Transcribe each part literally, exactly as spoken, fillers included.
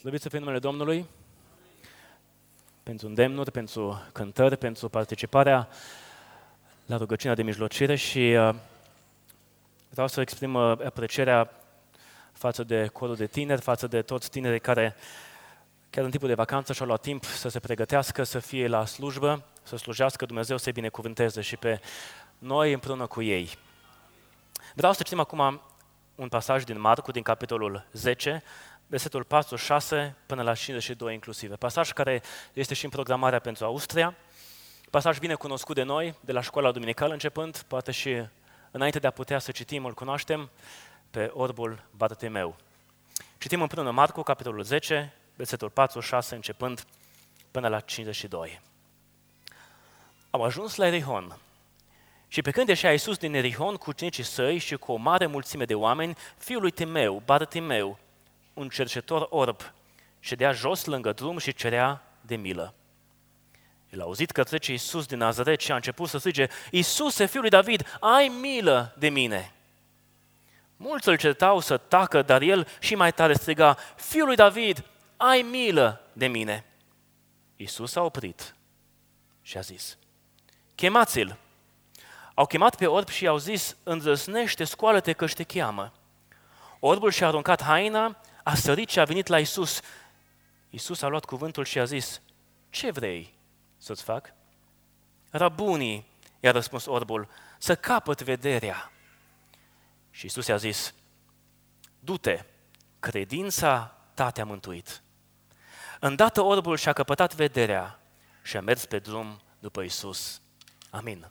Slăvit să fie numele Domnului, pentru îndemnuri, pentru cântări, pentru participarea la rugăciunea de mijlocire și uh, vreau să exprim uh, aprecierea față de corul de tineri, față de toți tinerii care chiar în timpul de vacanță și-au luat timp să se pregătească, să fie la slujbă, să slujească, Dumnezeu să-i binecuvânteze și pe noi împreună cu ei. Vreau să citim acum un pasaj din Marcu, din capitolul zece, versetul patruzeci și șase până la cincizeci și doi inclusiv. Pasaj care este și în programarea pentru Austria, pasaj bine cunoscut de noi, de la școala duminicală începând, poate și înainte de a putea să citim, îl cunoaștem pe orbul Bartimeu. Citim împreună Marcu, capitolul zece, versetul patruzeci și șase începând până la cincizeci și doi. Au ajuns la Erihon. Și pe când ieșea Iisus din Erihon cu ucenicii săi și cu o mare mulțime de oameni, fiul lui Timeu, Bartimeu, un cercetor orb, ședea jos lângă drum și cerea de milă. El a auzit că trece Iisus din Nazaret și a început să strige: Iisuse, fiul lui David, ai milă de mine! Mulți îl certau să tacă, dar el și mai tare striga: Fiul lui David, ai milă de mine! Iisus a oprit și a zis: Chemați-l! Au chemat pe orb și i-au zis: Îndrăznește, scoală-te că te cheamă. Orbul și-a aruncat haina, a sărit și a venit la Iisus. Iisus a luat cuvântul și a zis: Ce vrei să-ți fac? Rabunii, i-a răspuns orbul, să capăt vederea. Și Iisus i-a zis: Du-te, credința ta te-a mântuit. Îndată orbul și-a căpătat vederea și a mers pe drum după Iisus. Amin.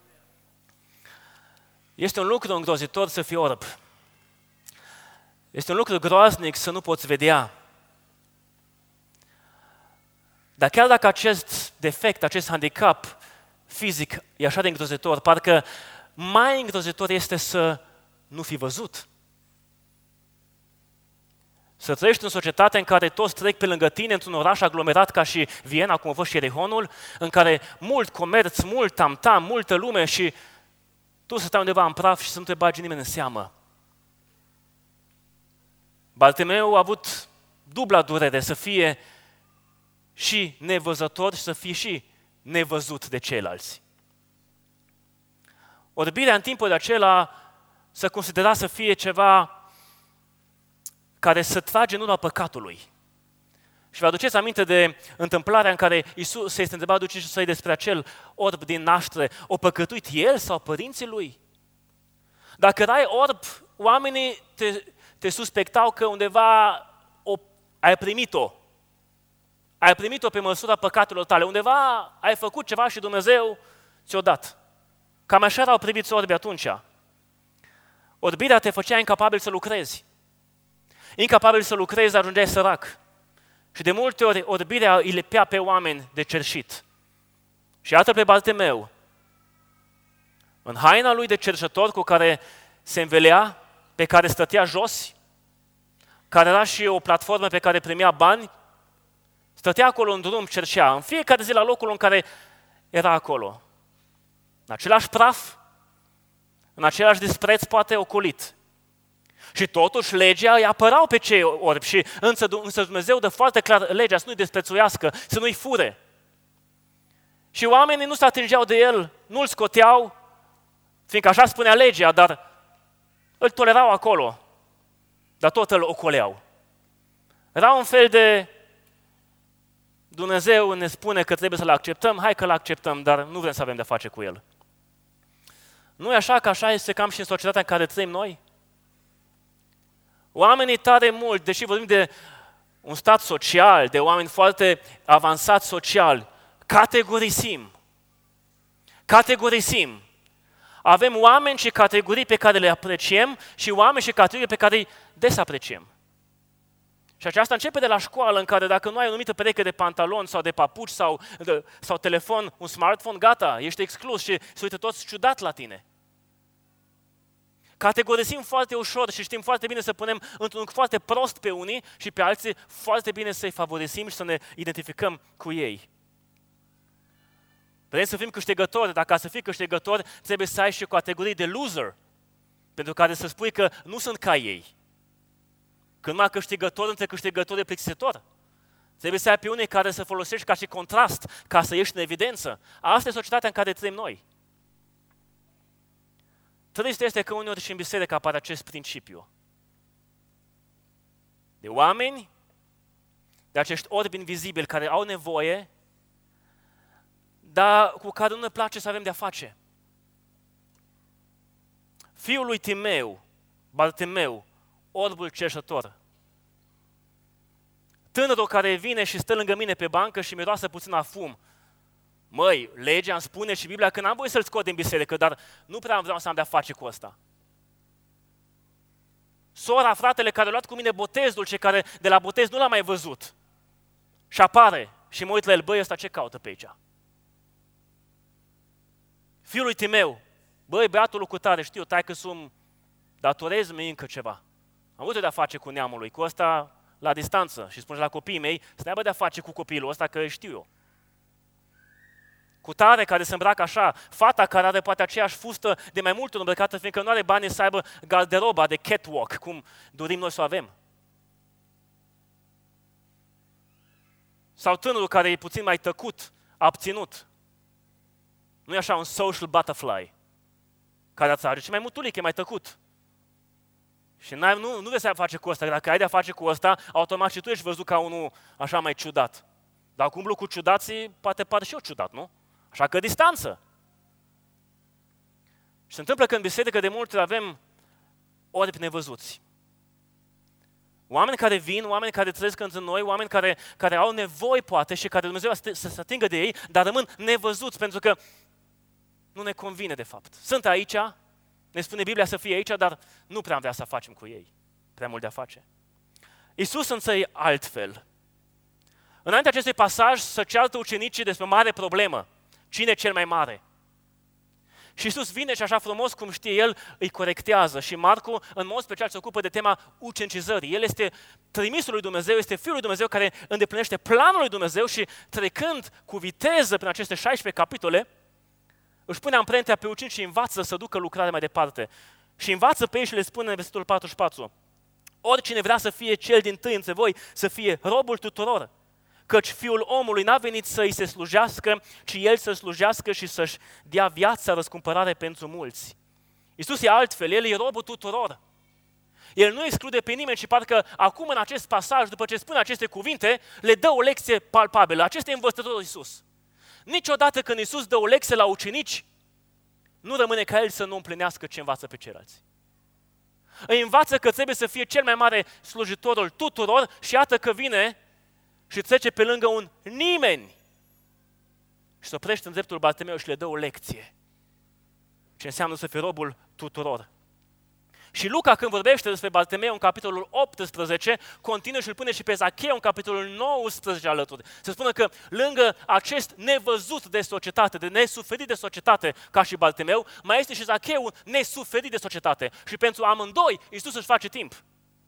Este un lucru îngrozitor să fii orb. Este un lucru groaznic să nu poți vedea. Dar chiar dacă acest defect, acest handicap fizic e așa de îngrozitor, parcă mai îngrozitor este să nu fi văzut. Să trăiești în societate în care toți trec pe lângă tine, într-un oraș aglomerat ca și Viena, cum a fost și Erihonul, în care mult comerț, mult tam-tam, multă lume și tu să stai undeva în praf și să nu te bagi nimeni în seamă. Bartimeu a avut dubla durere, să fie și nevăzător și să fie și nevăzut de ceilalți. Orbirea în timpul acela se considera să fie ceva care să trage nu la păcatului. Și vă aduceți aminte de întâmplarea în care Iisus se este întrebat ducenișii săi despre acel orb din naștere: o păcătuit el sau părinții lui? Dacă erai orb, oamenii te, te suspectau că undeva o, ai primit-o. Ai primit-o pe măsura păcatelor tale. Undeva ai făcut ceva și Dumnezeu ți-o dat. Cam așa erau priviți orbi atunci. Orbirea te făcea incapabil să lucrezi. Incapabil să lucrezi, ajungeai sărac. Și de multe ori orbirea îi lepea pe oameni de cerșit. Și iată pe Bartimeu, în haina lui de cerșător cu care se învelea, pe care stătea jos, care era și o platformă pe care primea bani, stătea acolo în drum, cerșea, în fiecare zi la locul în care era acolo. În același praf, în același dispreț, poate ocolit. Și totuși legea îi apărau pe cei orbi și însă Dumnezeu dă foarte clar legea să nu-i desprețuiască, să nu-i fure. Și oamenii nu se atingeau de el, nu-l scoteau, fiindcă așa spunea legea, dar îl tolerau acolo, dar tot îl ocoleau. Era un fel de Dumnezeu ne spune că trebuie să-l acceptăm, hai că-l acceptăm, dar nu vrem să avem de-a face cu el. Nu e așa că așa este cam și în societatea în care trăim noi? Oamenii tare mult, deși vorbim de un stat social, de oameni foarte avansați social, categorisim. Categorisim. Avem oameni și categorii pe care le apreciem și oameni și categorii pe care îi desapreciem. Și aceasta începe de la școală, în care dacă nu ai o anumită pereche de pantaloni sau de papuci sau, de, sau telefon, un smartphone, gata, ești exclus și se uită toți ciudat la tine. Categorisim foarte ușor și știm foarte bine să punem într-un foarte prost pe unii și pe alții foarte bine să-i favorisim și să ne identificăm cu ei. Vrem să fim câștigători, dacă să fii câștigător, trebuie să ai și o categorie de loser, pentru care să spui că nu sunt ca ei. Că numai câștigător între câștigător e plictisitor. Trebuie să ai pe unii care să folosești ca și contrast, ca să ieși în evidență. Asta e societatea în care trăim noi. Trist este că uneori și în biserică apare acest principiu. De oameni, de acești orbi invizibili care au nevoie, dar cu care nu ne place să avem de-a face. Fiul lui Timeu, Bartimeu, orbul cerșător. Tânărul care vine și stă lângă mine pe bancă și miroase puțin a fum. Măi, legea îmi spune și Biblia că n-am voie să-l scot din biserică, dar nu prea vreau să am de-a face cu ăsta. Sora, fratele care a luat cu mine botezul și care de la botez nu l-a mai văzut. Și apare și mă uit la el, băi, ăsta ce caută pe aici? Fiul lui Timeu, băi, băiatul cu tare, știu, tai că sunt datorez mi încă ceva. Am avut de-a face cu neamul lui, cu ăsta la distanță și spune la copiii mei să ne aibă de-a face cu copilul ăsta că știu eu. Cu tare care se îmbracă așa, fata care are poate aceeași fustă de mai mult îmbrăcată, fiindcă nu are bani să aibă garderoba de catwalk, cum dorim noi să o avem. Sau tânărul care e puțin mai tăcut, abținut. Nu e așa un social butterfly care atrage, ci mai mutulic, e mai tăcut. Și nu, nu vei să face cu ăsta, dacă ai de-a face cu ăsta, automat și tu ești văzut ca unul așa mai ciudat. Dar cum umblu cu ciudații, poate pare și eu ciudat, nu? Așa că distanță. Și se întâmplă că în biserică de multe ori avem orbi nevăzuți. Oameni care vin, oameni care trăiesc între noi, oameni care, care au nevoie poate și care Dumnezeu să se atingă de ei, dar rămân nevăzuți pentru că nu ne convine de fapt. Sunt aici, ne spune Biblia să fie aici, dar nu prea am vrea să facem cu ei. Prea mult de a face. Iisus însă e altfel. Înainte acestui pasaj să ceartă ucenicii despre o mare problemă. Cine e cel mai mare? Și Iisus vine și așa frumos cum știe El, îi corectează. Și Marcu, în mod special, se ocupă de tema ucenicizării. El este trimisul lui Dumnezeu, este Fiul lui Dumnezeu care îndeplinește planul lui Dumnezeu și trecând cu viteză prin aceste șaisprezece capitole, își pune amprentea pe ucenici și învață să ducă lucrarea mai departe. Și învață pe ei și le spune în versetul patruzeci și patru. Oricine vrea să fie cel dintâi între voi, să fie robul tuturor. Căci Fiul omului n-a venit să îi se slujească, ci El să slujească și să-și dea viața răscumpărare pentru mulți. Iisus e altfel, El e robul tuturor. El nu exclude pe nimeni și parcă acum în acest pasaj, după ce spune aceste cuvinte, le dă o lecție palpabilă. Acesta e învățătorul Iisus. Niciodată când Iisus dă o lecție la ucenici, nu rămâne ca El să nu împlinească ce învață pe ceilalți. Îi învață că trebuie să fie cel mai mare slujitorul tuturor și iată că vine și trece pe lângă un nimeni și se oprește în dreptul Bartimeu și le dă o lecție. Ce înseamnă să fii robul tuturor. Și Luca, când vorbește despre Bartimeu în capitolul optsprezece, continuă și îl pune și pe Zacheu în capitolul nouăsprezece alături. Se spune că lângă acest nevăzut de societate, de nesuferit de societate ca și Bartimeu, mai este și Zacheu nesuferit de societate. Și pentru amândoi Iisus își face timp.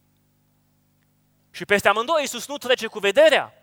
Și peste amândoi Iisus nu trece cu vederea.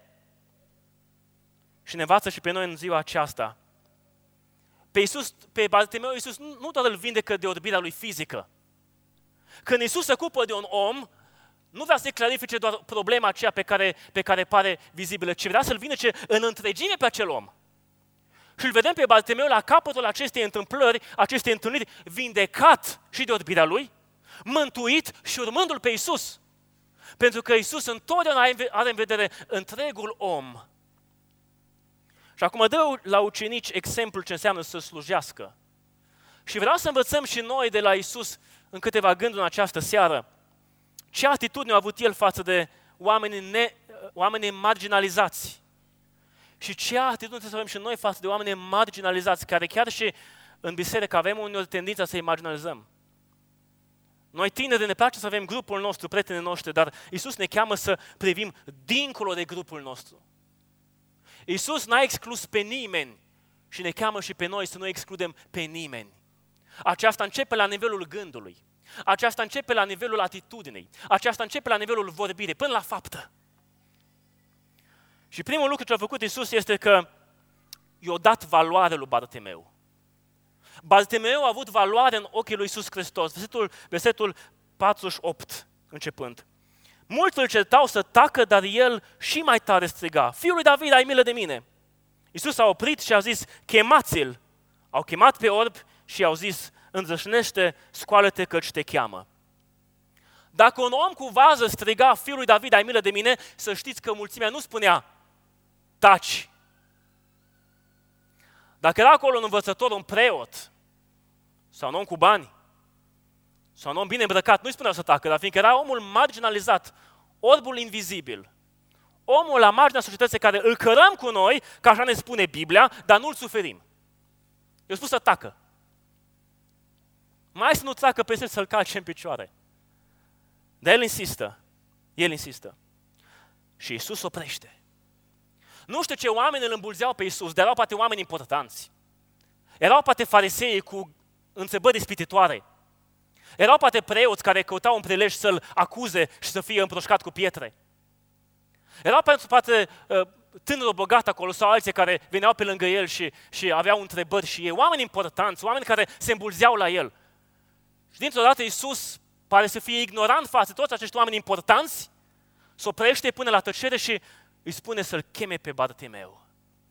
Și ne învață și pe noi în ziua aceasta. Pe, Iisus, pe Bartimeu Iisus nu doar îl vindecă de orbirea lui fizică. Când Iisus se ocupă de un om, nu vrea să-i clarifice doar problema aceea pe care, pe care pare vizibilă, ci vrea să-l vindece în întregime pe acel om. Și îl vedem pe Bartimeu la capătul acestei întâmplări, acestei întâlniri, vindecat și de orbirea lui, mântuit și urmându-l pe Iisus. Pentru că Iisus întotdeauna are în vedere întregul om. Și acum dă la ucenici exemplul ce înseamnă să slujească. Și vreau să învățăm și noi de la Iisus în câteva gânduri în această seară. Ce atitudine a avut El față de oamenii, ne, oamenii marginalizați? Și ce atitudine trebuie să avem și noi față de oamenii marginalizați, care chiar și în biserică avem uneori tendința să-i marginalizăm. Noi tineri ne place să avem grupul nostru, prietenii noștri, dar Iisus ne cheamă să privim dincolo de grupul nostru. Iisus n-a exclus pe nimeni și ne cheamă și pe noi să nu excludem pe nimeni. Aceasta începe la nivelul gândului, aceasta începe la nivelul atitudinii, aceasta începe la nivelul vorbirii, până la faptă. Și primul lucru ce a făcut Iisus este că i-a dat valoare lui Bartimeu. Bartimeu a avut valoare în ochii lui Iisus Hristos. Versetul, versetul patruzeci și opt începând. Mulți îl certau să tacă, dar el și mai tare striga: Fiul lui David, ai milă de mine! Iisus a oprit și a zis: chemați-l! Au chemat pe orb și i-au zis: îndrășnește, scoală-te căci te cheamă. Dacă un om cu vază striga: Fiul lui David, ai milă de mine, să știți că mulțimea nu spunea: taci! Dacă era acolo un învățător, un preot, sau un om cu bani, sau un om bine îmbrăcat, nu-i spuneau să tacă, dar fiindcă era omul marginalizat, orbul invizibil, omul la marginea societății care îl cărăm cu noi, că așa ne spune Biblia, dar nu-l suferim. I-a spus să tacă. Mai să nu tacă peste să-l calce în picioare. Dar el insistă. El insistă. Și Iisus oprește. Nu știu ce oameni îl îmbulzeau pe Iisus, dar erau poate oameni importanți. Erau poate farisei cu întrebări ispititoare. Erau poate preoți care căutau un prilej să-l acuze și să fie împroșcat cu pietre. Erau poate, poate tânărul bogat acolo sau alții care veneau pe lângă el și, și aveau întrebări și ei. Oameni importanți, oameni care se îmbulzeau la el. Și dintr-o dată Iisus pare să fie ignorant față toți acești oameni importanți, se oprește până la tăcere și îi spune să-l cheme pe Bartimeu.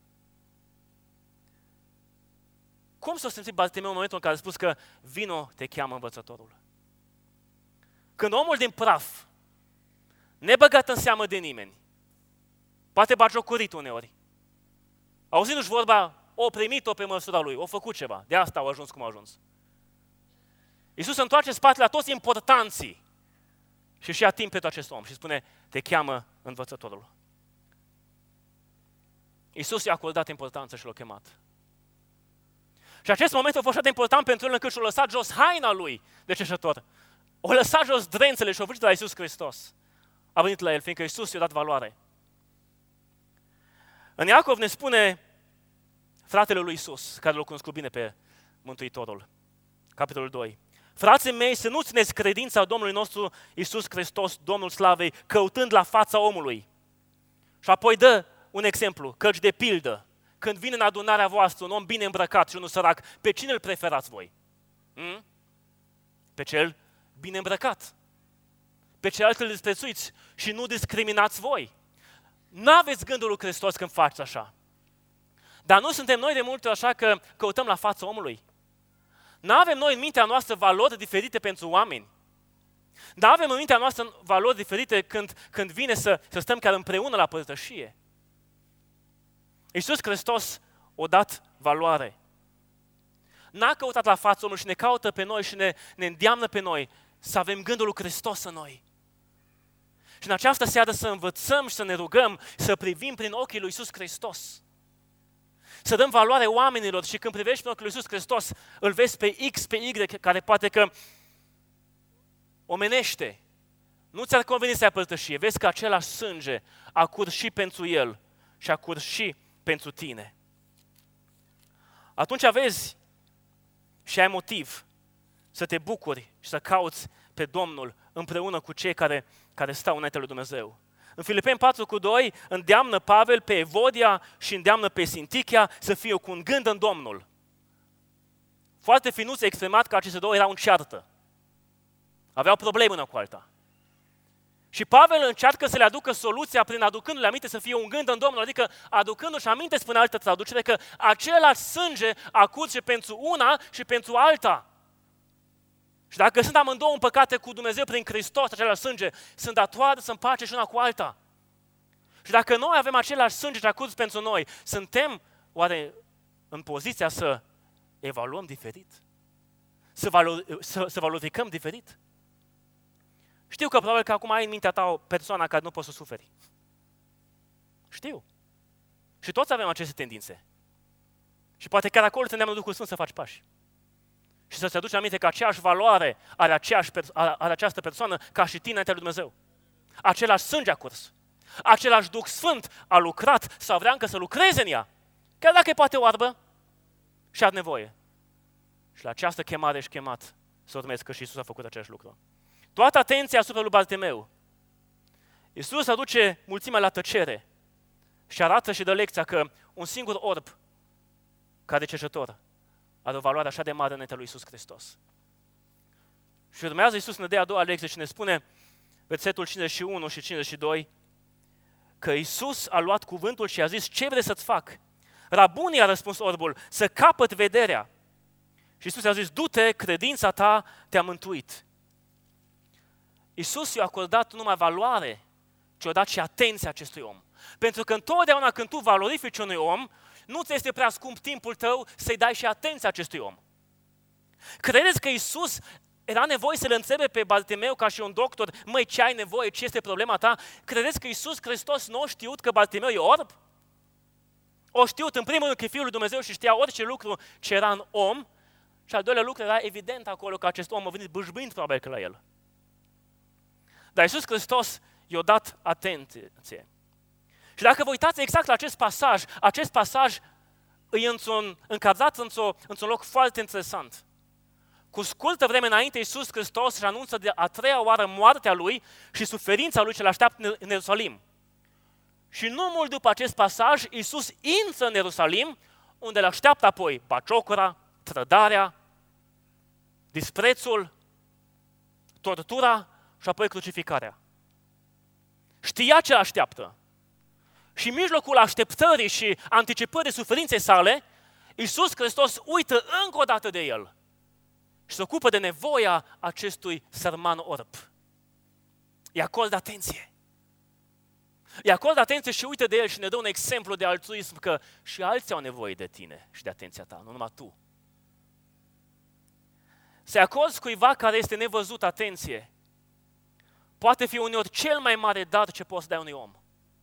Cum s-a simțit Bartimeu în momentul în care a spus că vino, te cheamă învățătorul? Când omul din praf, nebăgat în seamă de nimeni, poate batjocorit uneori, auzindu-și vorba, o primit-o pe măsura lui, o făcut ceva, de asta au ajuns cum au ajuns. Iisus se întoarce spatele la toți importanții și își ia timp pentru acest om și spune: te cheamă învățătorul. Iisus i-a acordat importanță și l-a chemat. Și acest moment a fost așa de important pentru el încât și-a lăsat jos haina lui de cerșător. O lăsat jos drențele și a venit la Iisus Hristos. A venit la el, fiindcă Iisus i-a dat valoare. În Iacov ne spune fratele lui Iisus, care l-a cunoscut bine pe Mântuitorul, capitolul doi. Frații mei, să nu țineți credința Domnului nostru Iisus Hristos, Domnul Slavei, căutând la fața omului. Și apoi dă un exemplu, căci de pildă, când vine în adunarea voastră un om bine îmbrăcat și unul sărac, pe cine îl preferați voi? Hmm? Pe cel bine îmbrăcat. Pe celălalt îl disprețuiți și nu discriminați voi. N-aveți gândul lui Hristos când faceți așa. Dar nu suntem noi de multe ori așa că căutăm la fața omului. N-avem noi în mintea noastră valori diferite pentru oameni. Dar avem în mintea noastră valori diferite când, când vine să, să stăm chiar împreună la părtășie. Iisus Hristos a dat valoare. N-a căutat la fața omului și ne caută pe noi și ne, ne îndeamnă pe noi să avem gândul lui Hristos în noi. Și în această seară să învățăm și să ne rugăm să privim prin ochii lui Iisus Hristos. Să dăm valoare oamenilor și când privești prin ochii lui Iisus Hristos, îl vezi pe X, pe Y, care poate că omenește. Nu ți-ar conveni să ai părtășie. Vezi că același sânge a curs și pentru el și a curs și pentru tine. Atunci vezi și ai motiv să te bucuri și să cauți pe Domnul împreună cu cei care, care stau înaintea lui Dumnezeu. În Filipeni patru cu doi îndeamnă Pavel pe Evodia și îndeamnă pe Sintichia să fie cu un gând în Domnul. Foarte finuț exprimat că aceste două erau în ceartă. Aveau probleme una cu alta. Și Pavel încearcă să le aducă soluția prin aducându-le aminte să fie un gând în Domnul, adică aducându-și aminte, spune altă traducere, că același sânge a curs și pentru una și pentru alta. Și dacă sunt amândouă împăcate cu Dumnezeu prin Hristos, același sânge, sunt datoare să împace și una cu alta. Și dacă noi avem același sânge ce a curs pentru noi, suntem oare în poziția să evaluăm diferit? Să, valor, să, să valorificăm diferit? Știu că probabil că acum ai în mintea ta o persoană care nu poți să suferi. Știu. Și toți avem aceste tendințe. Și poate chiar acolo te îndeamnă Duhul Sfânt să faci pași. Și să-ți aduci aminte că aceeași valoare are, aceeași, are această persoană ca și tine înaintea lui Dumnezeu. Același sânge a curs. Același Duh Sfânt a lucrat sau vrea încă să lucreze în ea. Chiar dacă e poate oarbă și are nevoie. Și la această chemare ești chemat să urmezi că și Iisus a făcut același lucru. Toată atenția asupra lui Bartimeu. Iisus aduce mulțimea la tăcere și arată și dă lecția că un singur orb, ca de cercetător, are o valoare așa de mare înaintea lui Iisus Hristos. Și urmează Iisus ne dea a doua lecție și ne spune, versetul cincizeci și unu și cincizeci și doi, că Iisus a luat cuvântul și a zis, ce vrei să-ți fac? Rabunii, a răspuns orbul, să capăt vederea. Și Iisus a zis, du-te, credința ta te-a mântuit. Iisus i-a acordat nu numai valoare, ci a dat și atenție acestui om. Pentru că întotdeauna când tu valorifici unui om, nu ți este prea scump timpul tău să-i dai și atenție acestui om. Credeți că Iisus era nevoie să-l întrebe pe Bartimeu ca și un doctor, măi, ce ai nevoie, ce este problema ta? Credeți că Iisus Hristos nu a știut că Bartimeu e orb? O știut în primul rând că e Fiul lui Dumnezeu și știa orice lucru ce era în om, și al doilea lucru era evident acolo că acest om a venit bâșbâind probabil că la el. Dar Iisus Hristos i-a dat atenție. Și dacă vă uitați exact la acest pasaj, acest pasaj e într-un, încadrat într-un, într-un loc foarte interesant. Cu scurtă vreme înainte, Iisus Hristos își anunță de a treia oară moartea Lui și suferința Lui ce l-așteaptă în Ierusalim. Și nu mult după acest pasaj, Iisus intră în Ierusalim, unde îl așteaptă apoi baciocura, trădarea, disprețul, tortura și apoi crucificarea. Știa ce l-așteaptă. Și în mijlocul așteptării și anticipării suferinței sale, Iisus Hristos uită încă o dată de el și se ocupă de nevoia acestui sărman orb. Îi acordă atenție. Îi acordă atenție și uită de el și ne dă un exemplu de altruism că și alții au nevoie de tine și de atenția ta, nu numai tu. Să-i acorzi cuiva care este nevăzut atenție poate fi uneori cel mai mare dar ce poți să dai unui om.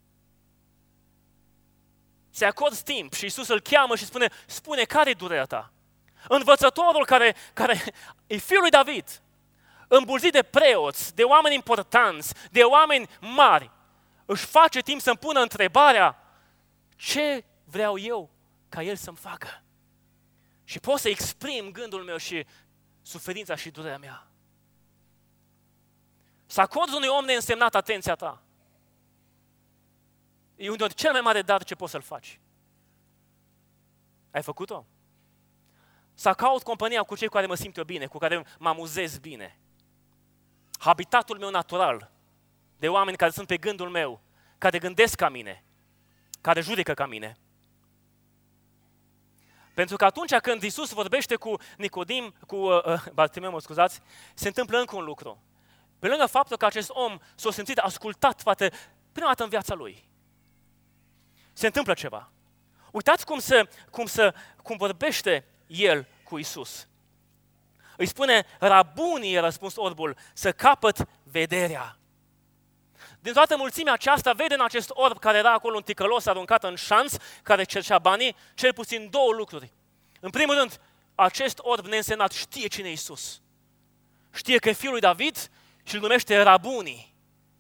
Să-i acorzi timp și Iisus îl cheamă și spune, spune care e durerea ta? Învățătorul care, care e fiul lui David, îmbulzit de preoți, de oameni importanți, de oameni mari, își face timp să-mi pună întrebarea ce vreau eu ca el să-mi facă. Și pot să exprim gândul meu și suferința și durerea mea. Să acorzi unui om neînsemnat atenția ta. E unul cel mai mare dar ce poți să-l faci. Ai făcut-o? Să caut compania cu cei cu care mă simt eu bine, cu care mă amuzez bine. Habitatul meu natural, de oameni care sunt pe gândul meu, care gândesc ca mine, care judecă ca mine. Pentru că atunci când Iisus vorbește cu Nicodim, cu uh, Bartimeu, mă scuzați, se întâmplă încă un lucru. Pe lângă faptul că acest om s-a simțit ascultat, poate, prima dată în viața lui. Se întâmplă ceva. Uitați cum, se, cum, se, cum vorbește el cu Iisus. Îi spune, rabunii, i-a răspuns orbul, să capăt vederea. Din toată mulțimea aceasta, vede în acest orb care era acolo un ticălos aruncat în șanț, care cercea banii, cel puțin două lucruri. În primul rând, acest orb neînsemnat știe cine e Iisus. Știe că e fiul lui David și îl numește rabunii.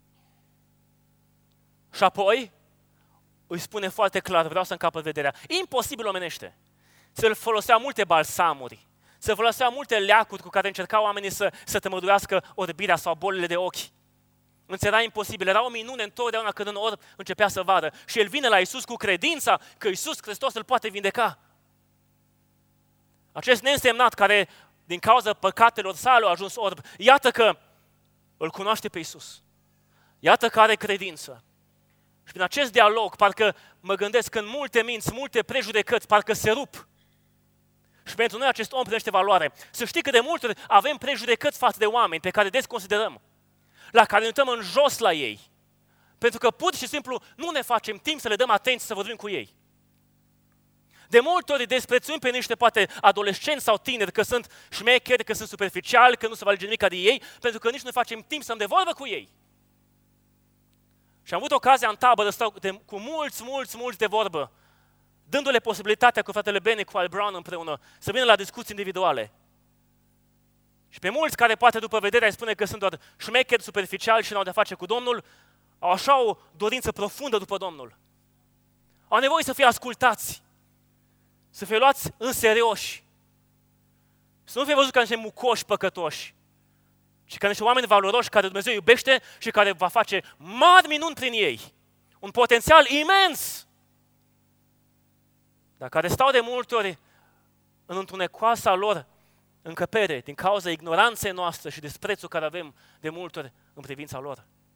Și apoi îi spune foarte clar, vreau să-mi capăt vederea. Imposibil omenește. Se foloseau multe balsamuri, se foloseau multe leacuri cu care încercau oamenii să, să tămăduiască orbirea sau bolile de ochi. Însă era imposibil, era o minune întotdeauna când un orb începea să vadă. Și el vine la Iisus cu credința că Iisus Hristos îl poate vindeca. Acest neînsemnat care, din cauza păcatelor sale, a ajuns orb, iată că îl cunoaște pe Iisus. Iată că are credință. Și prin acest dialog, parcă mă gândesc că în multe minți, multe prejudecăți, parcă se rup. Și pentru noi acest om primește valoare. Să știi că de multe ori avem prejudecăți față de oameni pe care des considerăm, la care ne uităm în jos la ei. Pentru că pur și simplu nu ne facem timp să le dăm atenție să vorbim cu ei. De multe ori desprețuim pe niște poate adolescenți sau tineri că sunt șmecheri, că sunt superficiali, că nu se va alege nimic de ei, pentru că nici nu facem timp să-mi de vorbă cu ei. Și am avut ocazia în tabără să stau de, cu mulți, mulți, mulți de vorbă, dându-le posibilitatea cu fratele Benny, cu Al Brown împreună, să vină la discuții individuale. Și pe mulți care poate după vederea îi spune că sunt doar șmecheri, superficiali și n-au de face cu Domnul, au așa o dorință profundă după Domnul. Au nevoie să fie ascultați, să fie luați în serioși, să nu fie văzut ca niște mucoși păcătoși, ci ca niște oameni valoroși care Dumnezeu iubește și care va face mari minuni prin ei. Un potențial imens, dar care stau de multe ori în întunecoasa lor încăpere din cauza ignoranței noastre și disprețul care avem de multe ori în privința lor.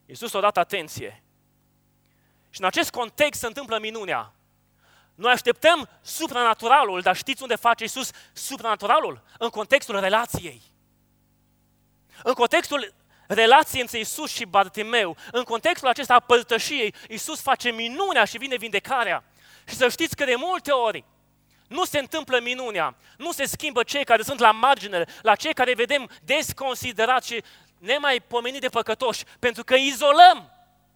Iisus a dat atenție. Și în acest context se întâmplă minunea. Noi așteptăm supranaturalul, dar știți unde face Iisus supranaturalul? În contextul relației. În contextul relației între Iisus și Bartimeu, în contextul acesta a părtășiei, Iisus face minunea și vine vindecarea. Și să știți că de multe ori nu se întâmplă minunea, nu se schimbă cei care sunt la margine, la cei care vedem desconsiderați și nemaipomenit de păcătoși, pentru că izolăm.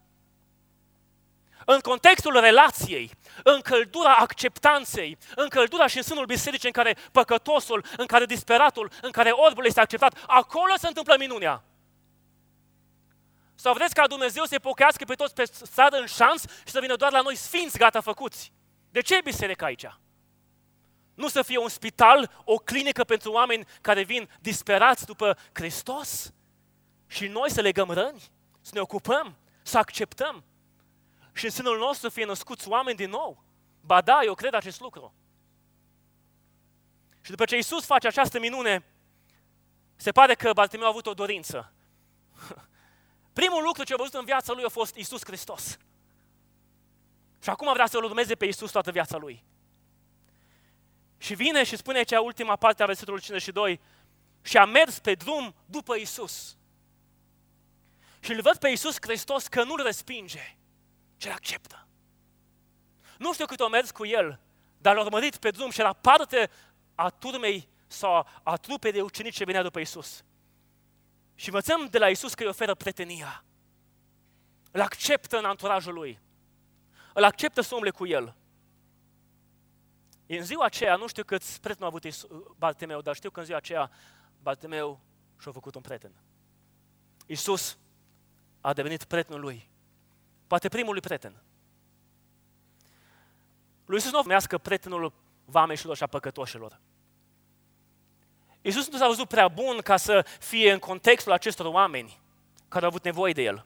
În contextul relației, în căldura acceptanței, în căldura și în sânul bisericii în care păcătosul, în care disperatul, în care orbul este acceptat, acolo se întâmplă minunea. Sau vreți ca Dumnezeu să-i pocăiască pe toți pe stradă în șanț și să vină doar la noi sfinți gata făcuți? De ce e biserica aici? Nu să fie un spital, o clinică pentru oameni care vin disperați după Hristos? Și noi să legăm răni, să ne ocupăm, să acceptăm. Și în sânul nostru să fie născuți oameni din nou. Ba da, eu cred acest lucru. Și după ce Iisus face această minune, se pare că Bartimeu a avut o dorință. Primul lucru ce a văzut în viața lui a fost Iisus Hristos. Și acum vrea să-L urmeze pe Iisus toată viața lui. Și vine și spune cea ultima parte a versetului cincizeci și doi, și a mers pe drum după Iisus. Și îl văd pe Iisus Hristos că nu-L respinge, ci îl acceptă. Nu știu cât o mers cu El, dar l-a urmărit pe drum și era parte a turmei sau a trupei de ucenici ce venea după Iisus. Și învățăm de la Iisus că îi oferă prietenia. Îl acceptă în anturajul lui. Îl acceptă să umble cu El. În ziua aceea, nu știu câți prieteni a avut Bartimeu, dar știu că în ziua aceea Bartimeu și-a făcut un prieten. Iisus a devenit prietenul lui. Poate primul lui prieten. Lui Iisus nu numească prietenul vameșilor și a păcătoșilor. Iisus nu s-a văzut prea bun ca să fie în contextul acestor oameni care au avut nevoie de El.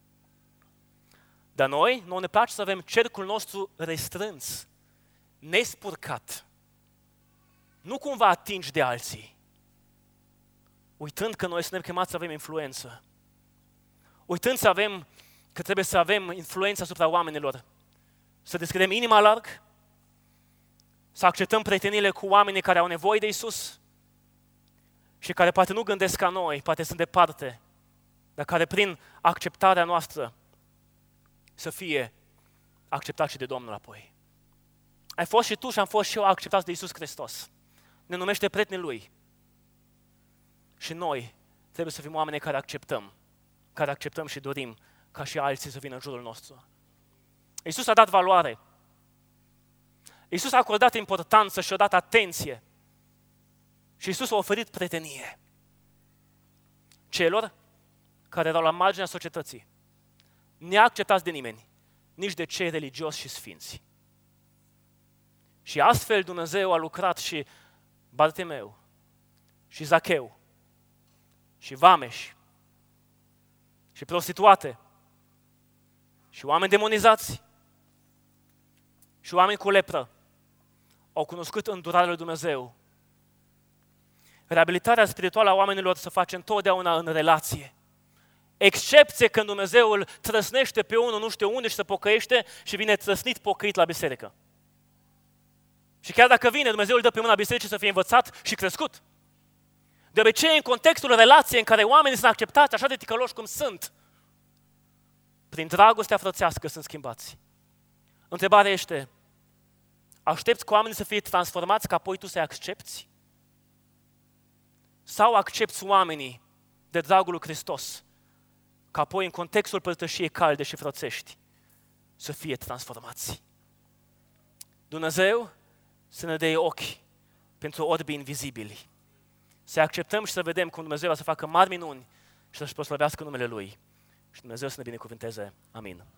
Dar noi, noi ne place să avem cercul nostru restrâns, nespurcat. Nu cumva atingi de alții. Uitând că noi suntem chemați să avem influență. Uitând să avem, că trebuie să avem influență asupra oamenilor. Să deschidem inima larg, să acceptăm prietenile cu oamenii care au nevoie de Iisus și care poate nu gândesc ca noi, poate sunt departe, dar care prin acceptarea noastră să fie acceptat și de Domnul apoi. Ai fost și tu și am fost și eu acceptați de Iisus Hristos. Ne numește prietenii Lui. Și noi trebuie să fim oameni care acceptăm, care acceptăm și dorim ca și alții să vină în jurul nostru. Iisus a dat valoare. Iisus a acordat importanță și a dat atenție. Și Iisus a oferit prietenie celor care erau la marginea societății, neacceptați de nimeni, nici de cei religioși și sfinți. Și astfel Dumnezeu a lucrat și Bartimeu, și Zacheu, și vameși, și prostituate, și oameni demonizați, și oameni cu lepră au cunoscut îndurarea lui Dumnezeu. Reabilitarea spirituală a oamenilor se face întotdeauna în relație. Excepție când Dumnezeu îl trăsnește pe unul nu știu unde și se pocăiește și vine trăsnit pocăit la biserică. Și chiar dacă vine, Dumnezeu îl dă pe mâna bisericii să fie învățat și crescut. De obicei, în contextul relației în care oamenii sunt acceptați așa de ticăloși cum sunt, prin dragostea frățească sunt schimbați. Întrebarea este, aștepți ca oamenii să fie transformați ca apoi tu să-i accepți? Sau accepți oamenii de dragul lui Hristos ca apoi în contextul părtășiei calde și frățești să fie transformați? Dumnezeu să ne dea ochi pentru orbii invizibili. Să acceptăm și să vedem cum Dumnezeu va să facă mari minuni și să-și proslăvească numele Lui. Și Dumnezeu să ne binecuvânteze. Amin.